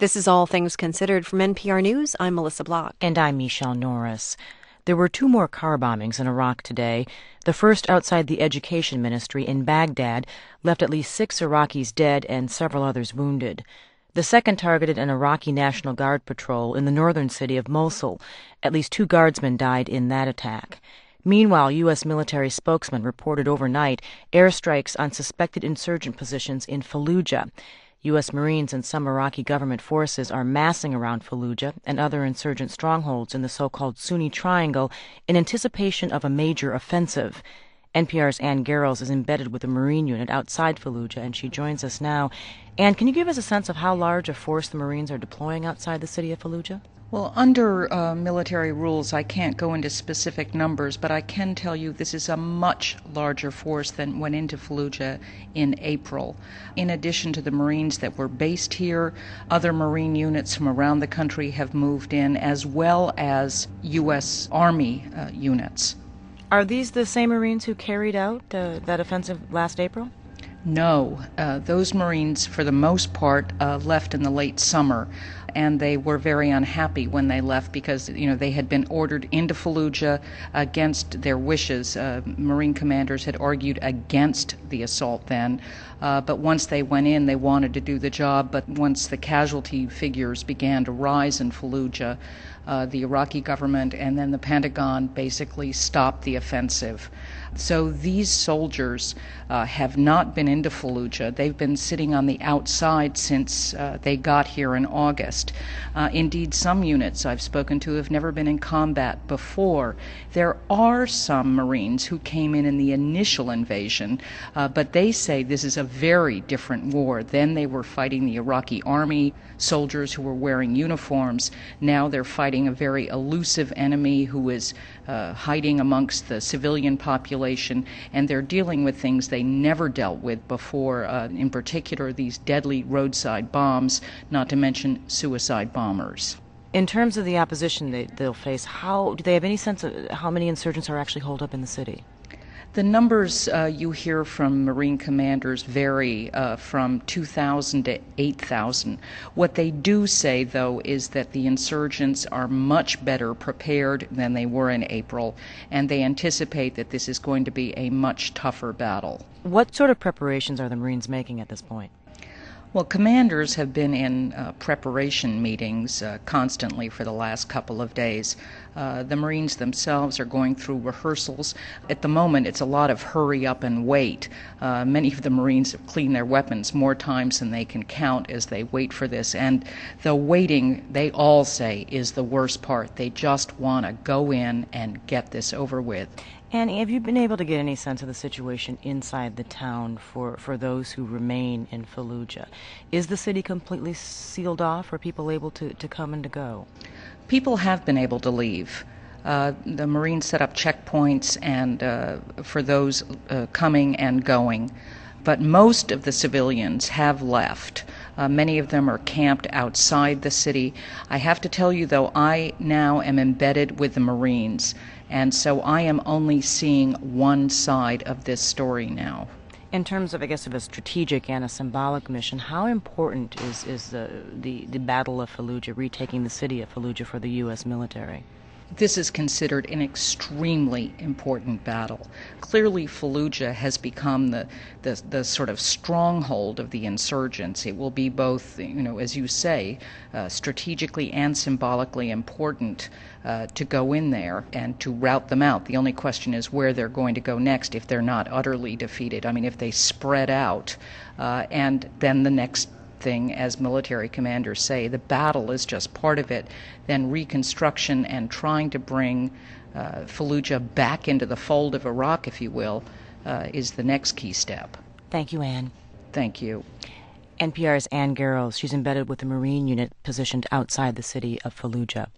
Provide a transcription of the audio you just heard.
This is All Things Considered from NPR News. I'm Melissa Block. And I'm Michelle Norris. There were 2 more car bombings in Iraq today. The first outside the Education Ministry in Baghdad left at least 6 Iraqis dead and several others wounded. The second targeted an Iraqi National Guard patrol in the northern city of Mosul. At least 2 guardsmen died in that attack. Meanwhile, U.S. military spokesman reported overnight airstrikes on suspected insurgent positions in Fallujah. U.S. Marines and some Iraqi government forces are massing around Fallujah and other insurgent strongholds in the so-called Sunni Triangle in anticipation of a major offensive. NPR's Ann Garrels is embedded with a Marine unit outside Fallujah, and she joins us now. Ann, can you give us a sense of how large a force the Marines are deploying outside the city of Fallujah? Well, under military rules, I can't go into specific numbers, but I can tell you this is a much larger force than went into Fallujah in April. In addition to the Marines that were based here, other Marine units from around the country have moved in, as well as U.S. Army units. Are these the same Marines who carried out that offensive last April? No. Those Marines, for the most part, left in the late summer. And they were very unhappy when they left because, they had been ordered into Fallujah against their wishes. Marine commanders had argued against the assault then. But once they went in, they wanted to do the job. But once the casualty figures began to rise in Fallujah, the Iraqi government and then the Pentagon basically stopped the offensive. So these soldiers have not been into Fallujah. They've been sitting on the outside since they got here in August. Indeed, some units I've spoken to have never been in combat before. There are some Marines who came in the initial invasion, but they say this is a very different war. Then they were fighting the Iraqi army, soldiers who were wearing uniforms. Now they're fighting a very elusive enemy who is hiding amongst the civilian population, and they're dealing with things they never dealt with before, in particular these deadly roadside bombs, not to mention suicide bombers. In terms of the opposition they'll face, do they have any sense of how many insurgents are actually holed up in the city? The numbers you hear from Marine commanders vary from 2,000 to 8,000. What they do say, though, is that the insurgents are much better prepared than they were in April, and they anticipate that this is going to be a much tougher battle. What sort of preparations are the Marines making at this point? Well, commanders have been in preparation meetings constantly for the last couple of days. The Marines themselves are going through rehearsals. At the moment, it's a lot of hurry up and wait. Many of the Marines have cleaned their weapons more times than they can count as they wait for this. And the waiting, they all say, is the worst part. They just want to go in and get this over with. Annie, have you been able to get any sense of the situation inside the town for those who remain in Fallujah? Is the city completely sealed off? Are people able to come and to go? People have been able to leave. The Marines set up checkpoints and for those coming and going. But most of the civilians have left. Many of them are camped outside the city. I have to tell you, though, I now am embedded with the Marines, and so I am only seeing one side of this story now. In terms of, I guess, of a strategic and a symbolic mission, how important is the Battle of Fallujah, retaking the city of Fallujah for the U.S. military? This is considered an extremely important battle. Clearly, Fallujah has become the sort of stronghold of the insurgents. It will be both, as you say, strategically and symbolically important to go in there and to rout them out. The only question is where they're going to go next if they're not utterly defeated. I mean, if they spread out, and then the next thing, as military commanders say, the battle is just part of it, then reconstruction and trying to bring Fallujah back into the fold of Iraq, if you will, is the next key step. Thank you, Ann. Thank you. NPR's Ann Garrels. She's embedded with a Marine unit positioned outside the city of Fallujah.